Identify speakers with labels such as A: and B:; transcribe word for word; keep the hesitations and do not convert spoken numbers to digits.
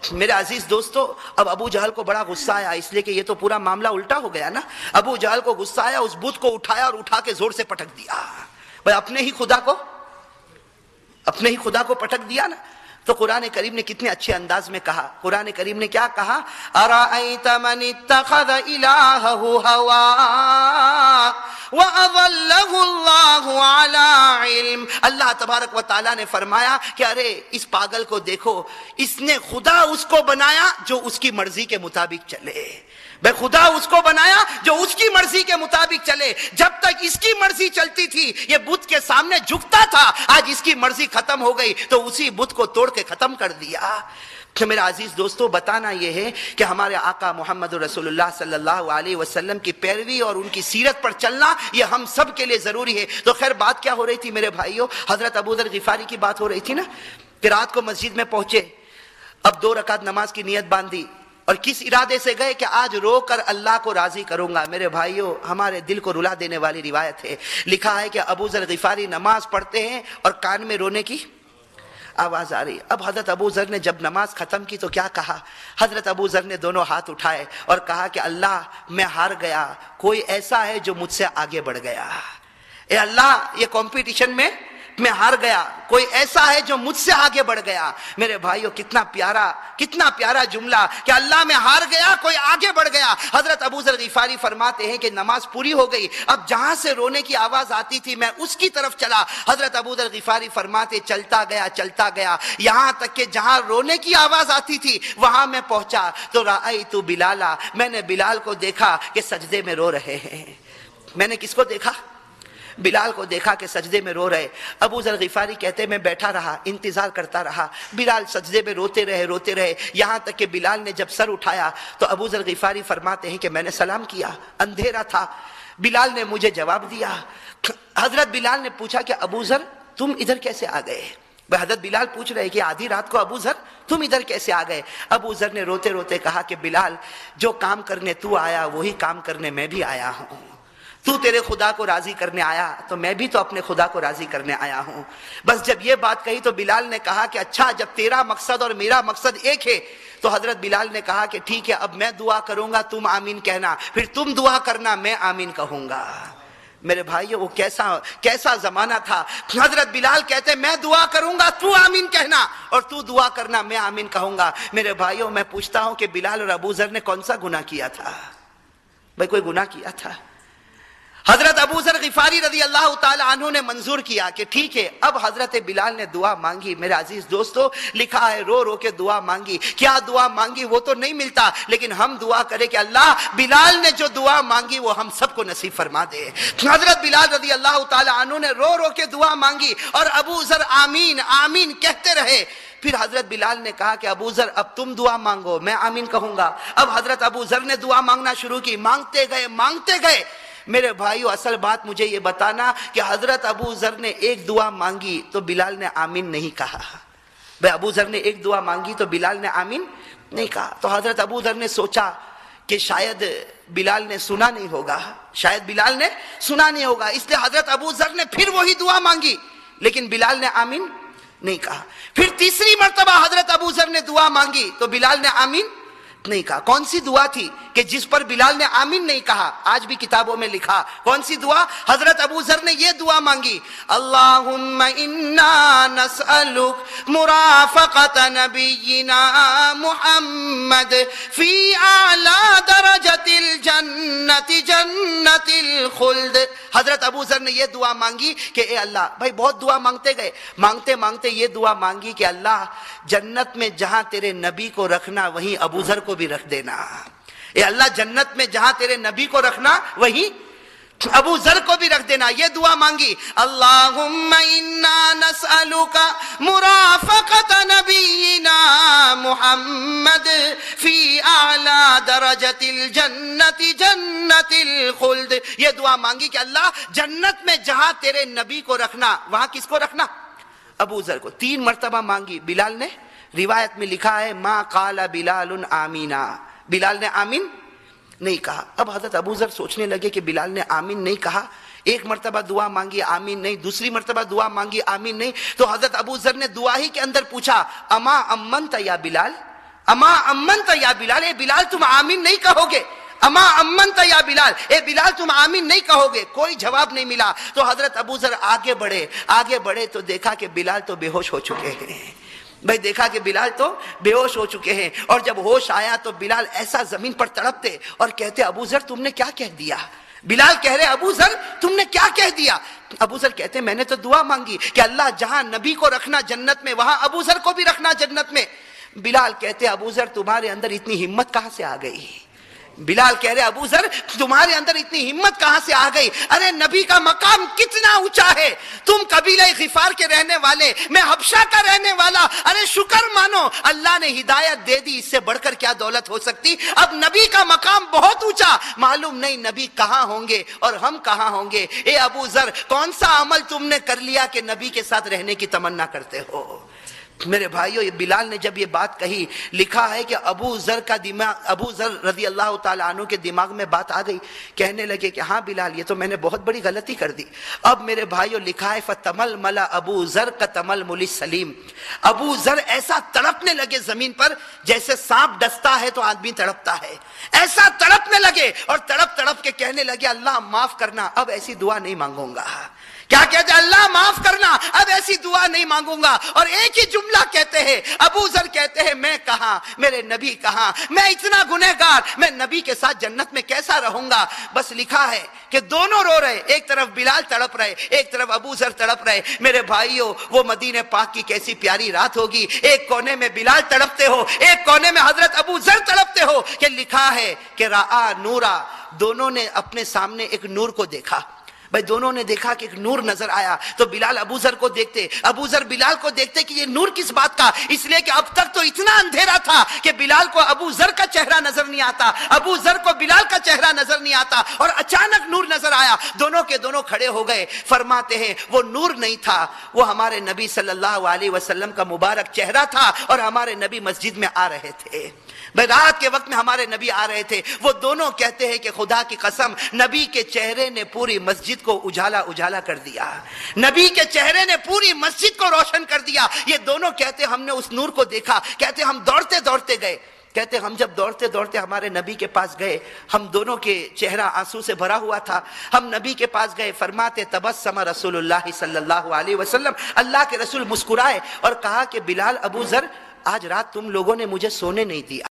A: میرے عزیز دوستو، اب ابو جہل کو بڑا غصہ آیا، اس لیے کہ یہ تو پورا معاملہ الٹا ہو گیا نا۔ ابو جہل کو غصہ آیا، اس بت کو اٹھایا اور اٹھا کے زور سے پٹک دیا۔ بھائی اپنے ہی خدا کو اپنے ہی خدا کو پٹک دیا نا۔ تو قرآن کریم نے کتنے اچھے انداز میں کہا، قرآن کریم نے کیا کہا؟ ارأیت من اتخذ الہہ ہواہ وَأَضَلَّهُ اللَّهُ عَلَىٰ عِلْمٍ۔ اللہ تبارک و تعالیٰ نے فرمایا کہ ارے اس پاگل کو دیکھو، اس نے خدا اس کو بنایا جو اس کی مرضی کے مطابق چلے۔ بھائی خدا اس کو بنایا جو اس کی مرضی کے مطابق چلے۔ جب تک اس کی مرضی چلتی تھی یہ بت کے سامنے جھکتا تھا، آج اس کی مرضی ختم ہو گئی تو اسی بت کو توڑ کے ختم کر دیا۔ تو میرا عزیز دوستو، بتانا یہ ہے کہ ہمارے آقا محمد رسول اللہ صلی اللہ علیہ وسلم کی پیروی اور ان کی سیرت پر چلنا یہ ہم سب کے لیے ضروری ہے۔ تو خیر بات کیا ہو رہی تھی میرے بھائیوں؟ حضرت ابو ذر غفاری کی بات ہو رہی تھی نا کہ رات کو مسجد میں پہنچے، اب دو رکعت نماز کی نیت باندھی اور کس ارادے سے گئے کہ آج رو کر اللہ کو راضی کروں گا۔ میرے بھائیوں، ہمارے دل کو رلا دینے والی روایت ہے، لکھا ہے کہ ابو ذر غفاری نماز پڑھتے ہیں اور کان میں رونے کی آواز آ رہی۔ اب حضرت ابو ذر نے جب نماز ختم کی تو کیا کہا؟ حضرت ابو ذر نے دونوں ہاتھ اٹھائے اور کہا کہ اللہ میں ہار گیا، کوئی ایسا ہے جو مجھ سے آگے بڑھ گیا۔ اے اللہ یہ کمپٹیشن میں میں ہار گیا، کوئی ایسا ہے جو مجھ سے آگے بڑھ گیا۔ میرے بھائیوں کتنا پیارا کتنا پیارا جملہ کہ اللہ میں ہار گیا، کوئی آگے بڑھ گیا۔ حضرت ابو ذر غفاری فرماتے ہیں کہ نماز پوری ہو گئی، اب جہاں سے رونے کی آواز آتی تھی میں اس کی طرف چلا۔ حضرت ابو ذر غفاری فرماتے چلتا گیا چلتا گیا یہاں تک کہ جہاں رونے کی آواز آتی تھی وہاں میں پہنچا تو رأیت بلالا، میں نے بلال کو دیکھا کہ سجدے میں رو رہے ہیں۔ میں نے کس کو دیکھا؟ بلال کو دیکھا کہ سجدے میں رو رہے۔ ابو ذر غفاری کہتے میں بیٹھا رہا، انتظار کرتا رہا، بلال سجدے میں روتے رہے روتے رہے یہاں تک کہ بلال نے جب سر اٹھایا تو ابو ذر غفاری فرماتے ہیں کہ میں نے سلام کیا، اندھیرا تھا، بلال نے مجھے جواب دیا۔ حضرت بلال نے پوچھا کہ ابو ذر تم ادھر کیسے آ گئے؟ حضرت بلال پوچھ رہے کہ آدھی رات کو ابو ذر تم ادھر کیسے آ گئے؟ ابو ذر نے روتے روتے کہا کہ بلال جو کام کرنے تو آیا وہی کام کرنے میں بھی آیا ہوں۔ تو تیرے خدا کو راضی کرنے آیا تو میں بھی تو اپنے خدا کو راضی کرنے آیا ہوں۔ بس جب یہ بات کہی تو بلال نے کہا کہ اچھا جب تیرا مقصد اور میرا مقصد ایک ہے تو حضرت بلال نے کہا کہ ٹھیک ہے اب میں دعا کروں گا تم آمین کہنا، پھر تم دعا کرنا میں آمین کہوں گا۔ میرے بھائیو وہ کیسا کیسا زمانہ تھا۔ حضرت بلال کہتے میں دعا کروں گا تو آمین کہنا اور تو دعا کرنا میں آمین کہوں گا۔ میرے بھائیو میں پوچھتا ہوں کہ بلال اور ابو ذر نے کون سا گناہ کیا تھا؟ بھائی کوئی گناہ کیا تھا؟ حضرت ابو ذر غفاری رضی اللہ تعالی عنہ نے منظور کیا کہ ٹھیک ہے اب حضرت بلال نے دعا مانگی۔ میرے عزیز دوستو لکھا ہے رو رو کے دعا مانگی، کیا دعا مانگی وہ تو نہیں ملتا لیکن ہم دعا کریں کہ اللہ بلال نے جو دعا مانگی وہ ہم سب کو نصیب فرما دے۔ حضرت بلال رضی اللہ تعالی عنہ نے رو رو کے دعا مانگی اور ابو ذر آمین آمین کہتے رہے۔ پھر حضرت بلال نے کہا کہ ابو ذر اب تم دعا مانگو میں آمین کہوں گا۔ اب حضرت ابو ذر نے دعا مانگنا شروع کی، مانگتے گئے مانگتے گئے۔ میرے بھائیو اصل بات مجھے یہ بتانا کہ حضرت ابو ذر نے ایک دعا مانگی تو بلال نے آمین نہیں کہا۔ بھائی ابو ذر نے ایک دعا مانگی تو بلال نے آمین نہیں کہا۔ تو حضرت ابو ذر نے سوچا کہ شاید بلال نے سنا نہیں ہوگا، شاید بلال نے سنا نہیں ہوگا، اس لیے حضرت ابو ذر نے پھر وہی دعا مانگی لیکن بلال نے آمین نہیں کہا۔ پھر تیسری مرتبہ حضرت ابو ذر نے دعا مانگی تو بلال نے آمین نہیں کہا۔ کون سی دعا تھی کہ جس پر بلال نے آمین نہیں کہا؟ آج بھی کتابوں میں لکھا کون سی دعا؟ حضرت ابو ذر نے یہ دعا مانگی، اللہم انا نسألک مرافقت نبینا محمد فی اعلی درجت الجنت جنت الخلد۔ حضرت ابو ذر نے یہ دعا مانگی کہ اے اللہ، بھائی بہت دعا مانگتے گئے، مانگتے مانگتے یہ دعا مانگی کہ اللہ جنت میں جہاں تیرے نبی کو رکھنا وہیں ابو ذر کو بھی رکھ دینا۔ اے اللہ جنت میں جہاں تیرے نبی کو رکھنا وہیں ابو ذر کو بھی رکھ دینا۔ یہ دعا مانگی، اللہم انا نسألک مرافقت نبینا محمد فی اعلی درجت الجنت جنت الخلد۔ یہ دعا مانگی کہ اللہ جنت میں جہاں تیرے نبی کو رکھنا وہاں کس کو رکھنا؟ ابو ذر کو۔ تین مرتبہ مانگی، بلال نے روایت میں لکھا ہے ما قال بلال آمینا، بلال نے آمین نہیں کہا۔ اب حضرت ابو ذر سوچنے لگے کہ بلال نے آمین نہیں کہا، ایک مرتبہ دعا مانگی آمین نہیں، دوسری مرتبہ دعا مانگی آمین نہیں، تو حضرت ابو ذر نے دعا ہی کے اندر پوچھا اما امنت یا بلال، اما امنت یا بلال، اے بلال تم آمین نہیں کہو گے؟ اما امنت یا بلال، اے بلال تم آمین نہیں کہو گے؟ کوئی جواب نہیں ملا۔ تو حضرت ابو ذر آگے بڑھے آگے بڑھے تو دیکھا کہ بلال تو بے ہوش ہو چکے ہیں۔ بھائی دیکھا کہ بلال تو بے ہوش ہو چکے ہیں، اور جب ہوش آیا تو بلال ایسا زمین پر تڑپتے اور کہتے ابو ذر تم نے کیا کہہ دیا؟ بلال کہہ رہے ابو ذر تم نے کیا کہہ دیا؟ ابو ذر کہتے میں نے تو دعا مانگی کہ اللہ جہاں نبی کو رکھنا جنت میں وہاں ابو ذر کو بھی رکھنا جنت میں۔ بلال کہتے ابو ذر تمہارے اندر اتنی ہمت کہاں سے آ گئی؟ بلال کہہ رہے ابو ذر تمہارے اندر اتنی ہمت کہاں سے آ گئی؟ ارے نبی کا مقام کتنا اونچا ہے، تم قبیلہ غفار کے رہنے والے، میں حبشہ کا رہنے والا، ارے شکر مانو اللہ نے ہدایت دے دی، اس سے بڑھ کر کیا دولت ہو سکتی؟ اب نبی کا مقام بہت اونچا، معلوم نہیں نبی کہاں ہوں گے اور ہم کہاں ہوں گے۔ اے ابو ذر کون سا عمل تم نے کر لیا کہ نبی کے ساتھ رہنے کی تمنا کرتے ہو؟ میرے بھائیو، بلال نے جب یہ بات کہی، لکھا ہے کہ ابو ذر کا دماغ ابو ذر رضی اللہ تعالیٰ عنہ کے دماغ میں بات آ گئی، کہنے لگے کہ ہاں بلال یہ تو میں نے بہت بڑی غلطی کر دی۔ اب میرے بھائیو لکھا ہے فَتَمَلْمَلَ ابو ذر كَتَمَلْمُلِ السَّلِيمِ، ابو ذر ایسا تڑپنے لگے زمین پر جیسے سانپ ڈستا ہے تو آدمی تڑپتا ہے، ایسا تڑپنے لگے اور تڑپ تڑپ کے کہنے لگے اللہ معاف کرنا، اب ایسی دعا نہیں مانگوں گا۔ کیا کہتے ہیں؟ اللہ معاف کرنا، اب ایسی دعا نہیں مانگوں گا۔ اور ایک ہی جملہ کہتے ہیں، ابو ذر کہتے ہیں میں کہاں، میرے نبی کہاں، میں اتنا گنہگار، میں نبی کے ساتھ جنت میں کیسا رہوں گا؟ بس لکھا ہے کہ دونوں رو رہے، ایک طرف بلال تڑپ رہے، ایک طرف ابو ذر تڑپ رہے۔ میرے بھائیوں وہ مدینہ پاک کی کیسی پیاری رات ہوگی، ایک کونے میں بلال تڑپتے ہو، ایک کونے میں حضرت ابو ذر تڑپتے ہو، کہ لکھا ہے کہ رآ نورا، دونوں نے اپنے سامنے ایک نور کو دیکھا۔ بھائی دونوں نے دیکھا کہ ایک نور نظر آیا، تو بلال ابو ذر کو دیکھتے، ابو ذر بلال کو دیکھتے کہ یہ نور کس بات کا؟ اس لیے کہ اب تک تو اتنا اندھیرا تھا کہ بلال کو ابو ذر کا چہرہ نظر نہیں آتا، ابو ذر کو بلال کا چہرہ نظر نہیں آتا، اور اچانک نور نظر آیا، دونوں کے دونوں کھڑے ہو گئے۔ فرماتے ہیں وہ نور نہیں تھا، وہ ہمارے نبی صلی اللہ علیہ وسلم کا مبارک چہرہ تھا، اور ہمارے نبی مسجد میں آ رہے تھے۔ بھائی رات کے وقت میں ہمارے نبی آ رہے تھے، وہ دونوں کہتے ہیں کہ خدا کی قسم نبی کے چہرے نے پوری مسجد کو اجالا اجالا کر دیا، نبی کے چہرے نے پوری مسجد کو روشن کر دیا۔ یہ دونوں کہتے ہم نے اس نور کو دیکھا، کہتے ہم دوڑتے دوڑتے گئے، کہتے ہم جب دوڑتے دوڑتے ہمارے نبی کے پاس گئے، ہم دونوں کے چہرہ آنسو سے بھرا ہوا تھا، ہم نبی کے پاس گئے، فرماتے تبسم رسول اللہ صلی اللہ علیہ وسلم، اللہ کے رسول مسکرائے اور کہا کہ بلال ابو ذر آج رات تم لوگوں نے مجھے سونے نہیں دیا۔